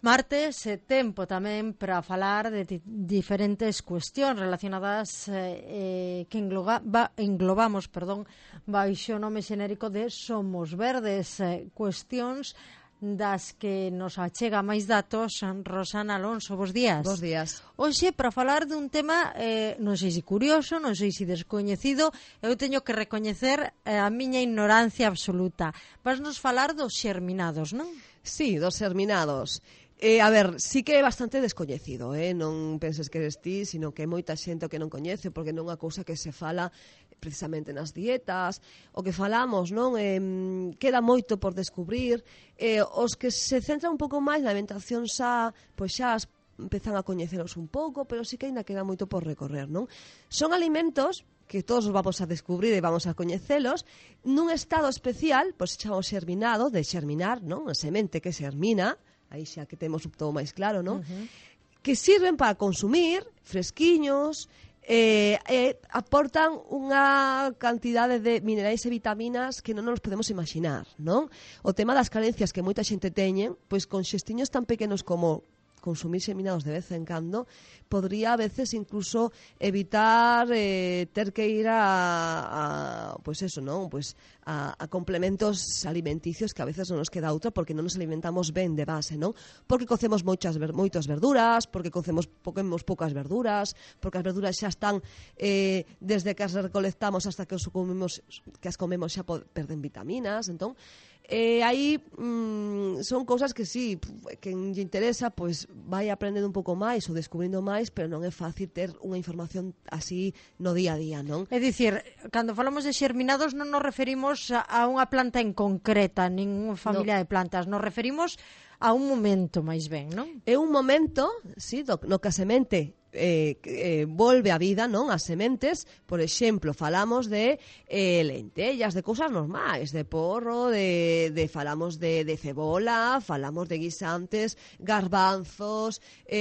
Martes é tempo tamén para falar de diferentes cuestións relacionadas que englobamos baixo o nome xenérico de Somos Verdes, cuestións das que nos achega máis datos Rosana Alonso. Bos días. Bos días. Hoxe, para falar dun tema non sei se curioso, non sei se descoñecido, eu teño que recoñecer a miña ignorancia absoluta. Vas nos falar dos xerminados, non? Sí, dos xerminados. A ver, sí que é bastante descoñecido, non penses que eres ti, sino que é moita xente que non coñece, porque non é unha cousa que se fala precisamente nas dietas, o que falamos, non? Queda moito por descubrir, os que se centran un pouco máis na alimentación xa, pois xa empezan a coñecelos un pouco, pero sí que ainda queda moito por recorrer, non? Son alimentos que todos os vamos a descubrir e vamos a coñecelos, nun estado especial, pois chamamos xerminado, de xerminar, non? A semente que xermina, aí xa que temos todo máis claro, non? Que sirven para consumir, fresquiños, aportan unha cantidade de minerais e vitaminas que non nos podemos imaginar, non? O tema das carencias que moita xente teñen, pois con xestiños tan pequenos como consumir xerminados de vez en cando, podría a veces incluso evitar ter que ir pois eso, non? Pois a complementos alimenticios que a veces non nos queda outra porque non nos alimentamos ben de base, non? Porque cocemos moitas verduras, porque comemos poucas verduras, porque as verduras xa están desde que as recolectamos hasta que as comemos xa perden vitaminas, entón aí son cousas que sí, que lle interesa, pois vai aprendendo un pouco máis ou descubrindo máis, pero non é fácil ter unha información así no día a día, non? É dicir, cando falamos de xerminados non nos referimos a unha planta en concreta, nin unha familia de plantas, nos referimos a un momento máis ben, non? É un momento, sí, no que a semente volve a vida, non? As sementes, por exemplo, falamos de lentellas, de cousas normais, de porro, falamos de cebola, falamos de guisantes, garbanzos,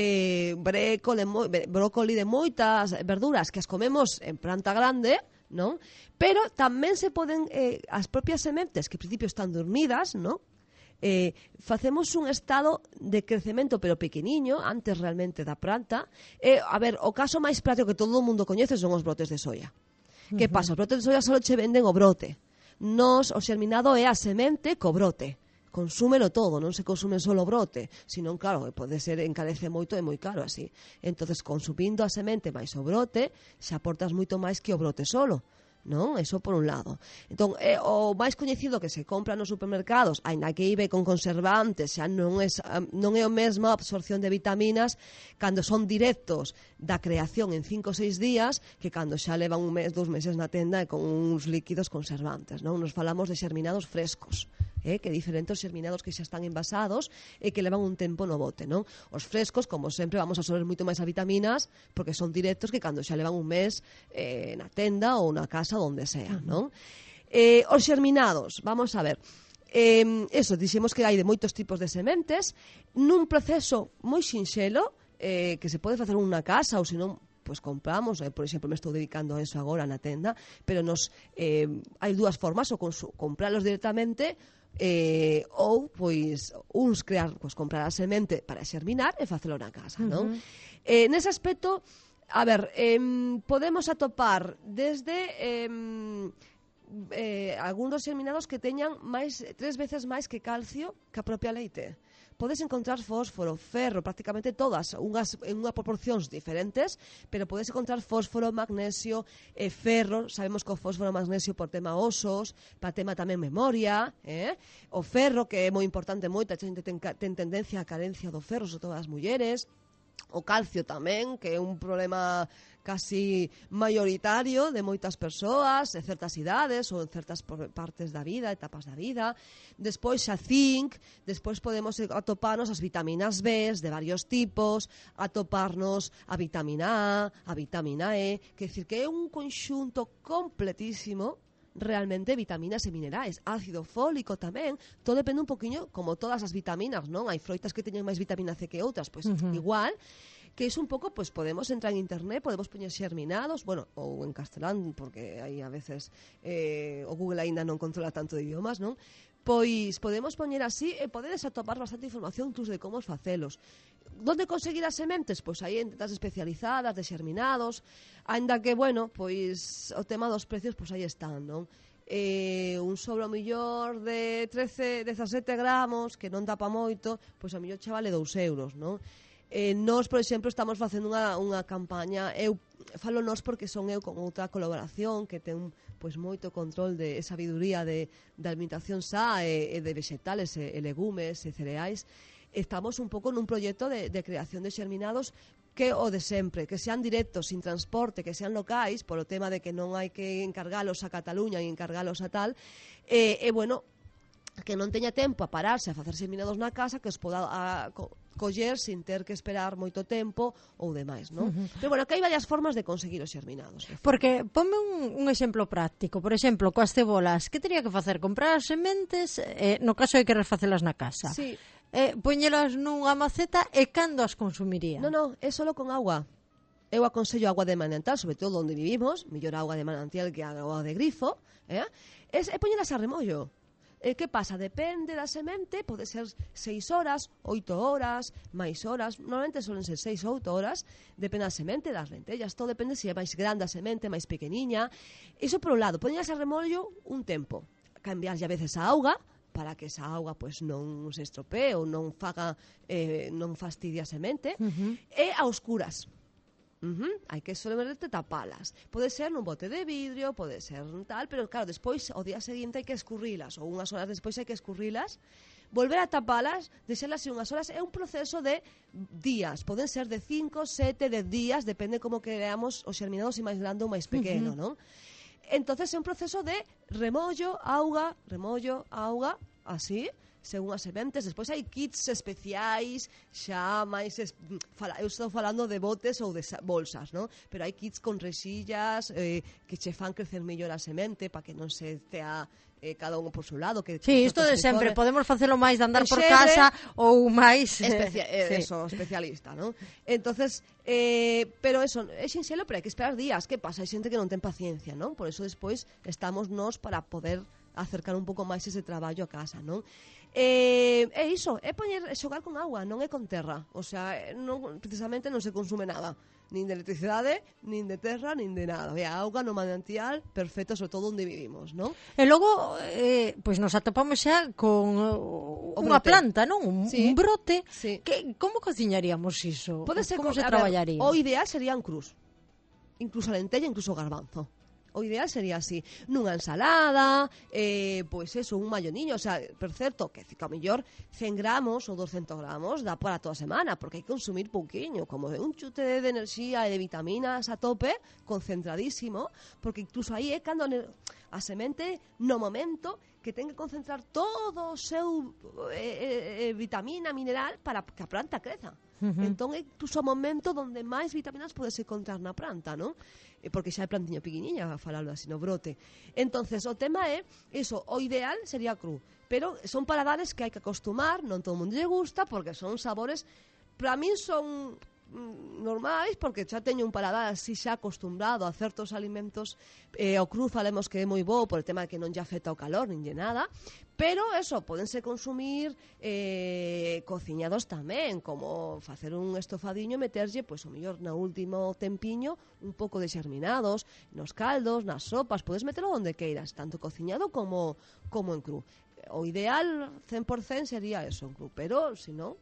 brócoli, de moitas verduras que as comemos en planta grande, non? Pero tamén se poden, as propias sementes, que en principio están dormidas, non? Facemos un estado de crecemento pero pequeniño antes realmente da planta. A ver, o caso máis práctico que todo o mundo coñece son os brotes de soia. Que pasa? Os brotes de soia só che venden o brote. O xerminado é a semente co brote. Consúmelo todo, non se consume só o brote, senón, claro, pode ser, encarece moito e moi caro así. Entonces, consumindo a semente máis o brote, xa aportas moito máis que o brote solo, non? Eso por un lado. Entón, o máis coñecido que se compra nos supermercados, aínda que ibe con conservantes, xa non é o mesmo a absorción de vitaminas cando son directos da creación en 5 ou 6 días que cando xa levan 1 mes, 2 meses na tenda e con uns líquidos conservantes, non? Nos falamos de xerminados frescos, que diferentes xerminados que xa están envasados e que levan un tempo no bote, non? Os frescos, como sempre, vamos a absorber moito máis a vitaminas porque son directos que cando xa levan 1 mes na tenda ou na casa onde sea, non? Os xerminados, vamos a ver, eso, dixemos que hai de moitos tipos de sementes nun proceso moi sinxelo que se pode facer unha casa ou senón pois compramos, por exemplo, me estou dedicando a eso agora na tenda, pero hai dúas formas, ou compralos directamente ou pois uns comprar a semente para xerminar e facelo na casa, non? Nese aspecto, a ver, podemos atopar desde algún dos xerminados que teñan 3 veces máis que calcio que a propia leite. Podes encontrar fósforo, ferro, prácticamente todas, unhas en unhas proporcións diferentes, pero podes encontrar fósforo, magnesio, ferro. Sabemos que o fósforo e o magnesio por tema osos, para tema tamén memoria, o ferro, que é moi importante, moita xente ten tendencia a carencia do ferro, sobre todo as mulleres. O calcio tamén, que é un problema casi maioritario de moitas persoas en certas idades ou en certas partes da vida, etapas da vida. Despois a zinc, despois podemos atoparnos as vitaminas B de varios tipos, atoparnos a vitamina A, a vitamina E, que decir que é un conxunto completísimo realmente vitaminas e minerais, ácido fólico tamén, todo depende un poquinho, como todas as vitaminas, non? Hai froitas que teñen máis vitamina C que outras, pois igual, que iso un pouco, pois podemos entrar en internet, podemos poñer xerminados, bueno, ou en castelán, porque aí a veces o Google aínda non controla tanto de idiomas, non? Pois podemos poñer así e podedes atopar bastante información incluso de como facelos. Donde conseguir as sementes? Pois aí en tendas especializadas de xerminados, aínda que, bueno, pois o tema dos precios, pois aí están, non? Un sobre o millor de 17 gramos, que non dá pa moito, pois a millor che vale 2 euros, non? Nós, por exemplo, estamos facendo unha campaña, eu falo nós porque son eu con outra colaboración que ten pois moito control de sabiduría de alimentación sa e de vegetales e legumes e cereais. Estamos un pouco nun proxecto de creación de xerminados que o de sempre, que sean directos, sin transporte, que sean locais, por o tema de que non hai que encargalos a Cataluña e encargalos a tal, bueno, que non teña tempo a pararse a facer xerminados na casa, que os poda coller sin ter que esperar moito tempo ou demais, non? Pero bueno, que hai varias formas de conseguir os xerminados. Porque, ponme un exemplo práctico. Por exemplo, coas cebolas, que teria que facer? Comprar as sementes, no caso hai que refacelas na casa. Sí. Poñelas nunha maceta e cando as consumiría? Non, é solo con agua. Eu aconsello agua de manantial, sobre todo onde vivimos, mellor agua de manantial que agua de grifo, e poñelas a remollo. Que pasa? Depende da semente, pode ser 6 horas, 8 horas, máis horas, normalmente solen ser 6 ou 8 horas, depende da semente, das lentellas, todo depende se é máis grande a semente, máis pequeniña. Iso por un lado, poñelas a remollo un tempo, cambiarlle a veces a auga, para que esa auga pues, non se estropee ou non fastidie a semente, e a oscuras. Hai que solamente tapalas. Pode ser nun bote de vidrio, pode ser tal, pero claro, despois, o día seguinte hai que escurrilas, ou unhas horas despois hai que escurrilas, volver a tapalas, deixarlas unhas horas, é un proceso de días, poden ser de 5, 7, 10 días, depende como queramos os xerminados, e máis grande ou máis pequeno, non? Entonces é un proceso de remollo, auga, así, según as sementes. Despois hai kits especiais, xa máis eu estou falando de botes ou de bolsas, non? Pero hai kits con rexillas que che fan crecer mellor a semente para que non se tea cada un por seu lado. Sí, isto de sempre, podemos facelo máis de andar por casa ou máis especialista, non? Entonces, pero eso, é sinxelo, pero hai que esperar días. Que pasa? Hai xente que non ten paciencia, non? Por eso despois estamos nós para poder acercar un pouco máis ese traballo a casa, non? É iso, é xogar con agua, non é con terra. O sea, precisamente non se consume nada, nin de electricidade, nin de terra, nin de nada. A auga no manantial, perfecto, sobre todo onde vivimos, non? E logo, pois nos atopamos xa con unha planta, non? Un brote. Sí. Como cociñaríamos iso? Pode ser como se traballaría? O ideal sería un cruz. Incluso a lentella, incluso o garbanzo. O ideal sería así, nunha ensalada, pois eso, un malloniño, o sea, por certo, que a mellor 100 gramos ou 200 gramos dá para toda a semana, porque hai que consumir pouquiño, como un chute de enerxía e de vitaminas a tope, concentradísimo, porque incluso aí é cando a semente, no momento, que ten que concentrar todo o seu vitamina, mineral, para que a planta creza. Entón é incluso o momento onde máis vitaminas podes encontrar na planta, non? Porque xa é plantiña pequeniña, falando así no brote. Entonces, o tema é iso, o ideal sería cru, pero son paladares que hai que acostumar, non todo o mundo lle gusta, porque son sabores, para min son normais, porque xa teño un paladar así xa acostumbrado a certos alimentos. O cru falemos que é moi bo por o tema de que non lle afecta o calor nin lle nada, pero eso, podense consumir cociñados tamén, como facer un estofadiño e meterlle, pois o mellor no último tempiño un pouco de xerminados nos caldos, nas sopas, podes metelo onde queiras, tanto cociñado como en cru. O ideal 100% sería eso, en cru, pero se non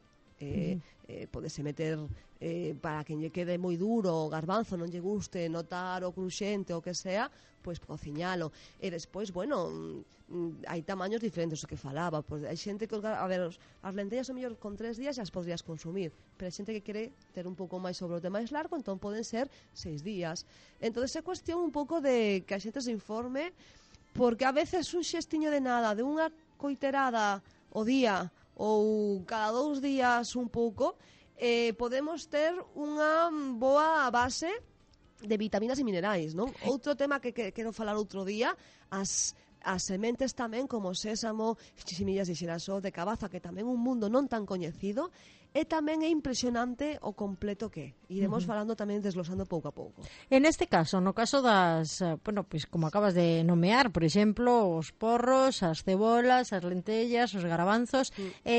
podese meter para que lle quede moi duro o garbanzo, non lle guste notar o cruxente o que sea, pois cociñalo. E despois, bueno, hai tamaños diferentes o que falaba, pois hai xente que as lentellas o mellor con 3 días as podrías consumir, pero hai xente que quere ter un pouco máis sobre o de máis largo, entón poden ser 6 días. Entón é cuestión un pouco de que a xente se informe, porque a veces un xestiño de nada, de unha coiterada o día ou cada 2 días un pouco, podemos ter unha boa base de vitaminas e minerais, non? Outro tema que quero falar outro día, as as sementes tamén como sésamo, semillas de xirasol, de cabaza, que tamén un mundo non tan coñecido, e tamén é impresionante o completo que é. Iremos falando tamén, desglosando pouco a pouco. En este caso, no caso das, bueno, pois como acabas de nomear, por exemplo, os porros, as cebolas, as lentellas, os garabanzos,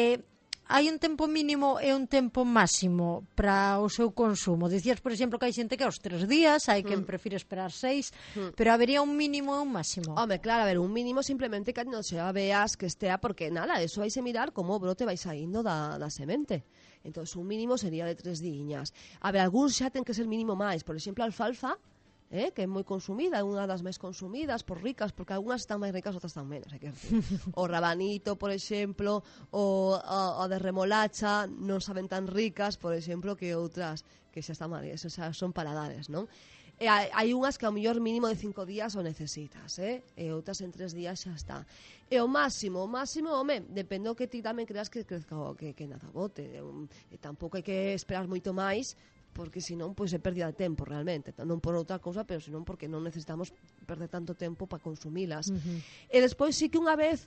hai un tempo mínimo e un tempo máximo para o seu consumo. Dicías, por exemplo, que hai xente que aos 3 días, hai quen prefire esperar 6, pero habería un mínimo e un máximo. Home, claro, a ver, un mínimo simplemente que non se veas que estea, porque nada, eso vais a mirar como o brote vai saindo da semente. Entón, un mínimo sería de 3 diñas. A ver, algúns xa ten que ser mínimo máis. Por exemplo, a alfalfa, que é moi consumida, é unha das máis consumidas por ricas, porque algunhas están máis ricas, outras están menos, hai que decir. O rabanito, por exemplo, o de remolacha non saben tan ricas, por exemplo, que outras que xa están mal, eso xa son paladares, non? E hai unhas que ao mellor mínimo de 5 días o necesitas, e outras en 3 días xa está. E o máximo, home, depende do que ti tamén creas que crezca que nada bote. E tampouco hai que esperar moito máis, porque senón pois é pérdida de tempo realmente, non por outra cousa, pero senón porque non necesitamos perder tanto tempo para consumilas. E despois sí que unha vez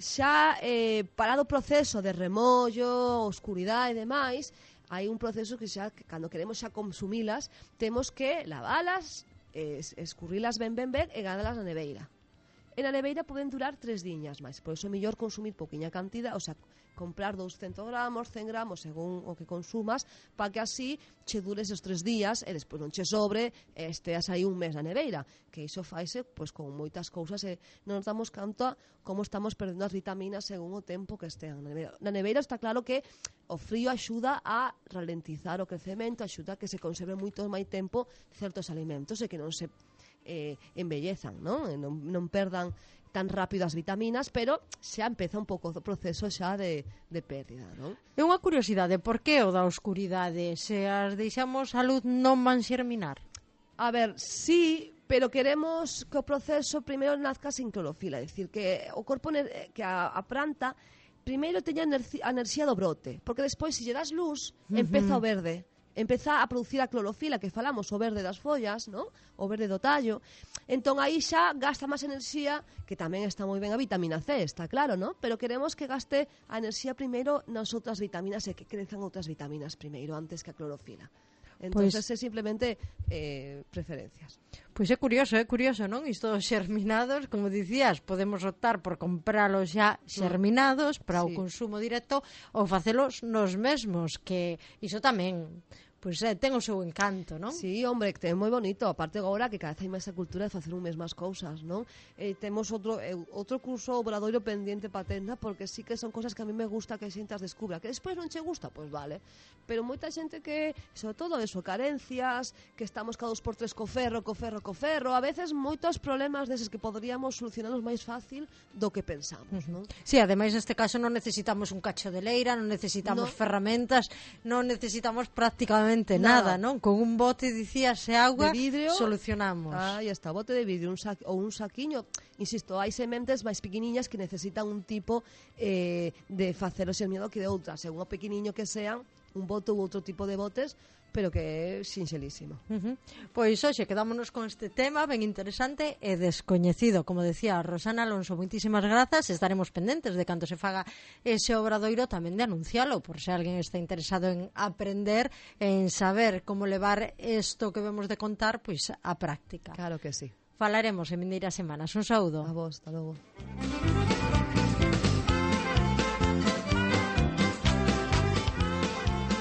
xa parado o proceso de remollo, oscuridade e demais, hai un proceso que xa, que cando queremos xa consumilas, temos que lavalas, escurrilas ben e ganalas na neveira. E na neveira poden durar 3 diñas máis, por iso é mellor consumir pouquiña cantidad, o sea, comprar 200 gramos, 100 gramos, según o que consumas, para que así che dures os 3 días e despois non che sobre e esteas aí un mes na neveira, que iso faise pois, con moitas cousas e non nos damos conta como estamos perdendo as vitaminas según o tempo que estean na neveira. Na neveira está claro que o frío axuda a ralentizar o crecemento, axuda a que se conserve moito máis tempo certos alimentos e que non se embellezan, non perdan tan rápido as vitaminas, pero xa empeza un pouco o proceso xa de pérdida, non? É unha curiosidade, por que o da oscuridade? Se as deixamos a luz non van xerminar? A ver, sí, pero queremos que o proceso primeiro nazca sin clorofila, é dicir, que o corpo, que a planta primeiro teña a enerxía do brote, porque despois, se lle das luz, empeza o verde, empeza a producir a clorofila que falamos, o verde das follas, ¿no? O verde do tallo. Entón aí xa gasta máis enerxía, que tamén está moi ben a vitamina C, está claro, ¿no? Pero queremos que gaste a enerxía primeiro nas outras vitaminas e que crezan outras vitaminas primeiro antes que a clorofila. Entonces é simplemente preferencias. Pois é curioso, non? Isto dos xerminados, como dicías, podemos optar por compralos xa xerminados para o consumo directo ou facelos nos mesmos, que iso tamén pois ten o seu encanto, non? Sí, hombre, que é moi bonito. Aparte agora que cada vez hai máis a cultura de facer un mesmas cousas, non? Temos outro curso obradoiro pendiente para tenda, porque sí que son cousas que a mí me gusta que a xente as descubra. Que despois non che gusta, pois vale. Pero moita xente que, sobre todo eso, carencias, que estamos cada 2 por 3 co ferro, a veces moitos problemas deses que poderíamos solucionarlos máis fácil do que pensamos, non? Sí, ademais neste caso non necesitamos un cacho de leira, non necesitamos ferramentas, non necesitamos prácticamente nada, non? Con un bote, dicías, e auga, de vidrio, solucionamos. Ya está, bote de vidrio ou un saquiño. Insisto, hai sementes máis pequeniñas que necesitan un tipo de facer o xerminado que de outras, según o pequeniño que sean, un bote ou outro tipo de botes, pero que é sinxelísimo. Pois hoxe quedámonos con este tema ben interesante e descoñecido. Como decía Rosana Alonso, moitísimas grazas. Estaremos pendentes de canto se faga ese obradoiro, tamén de anuncialo, por se alguén está interesado en aprender, en saber como levar isto que vemos de contar pois a práctica. Claro que sí. Falaremos en vindeiras semanas. Un saúdo. A vos, hasta logo.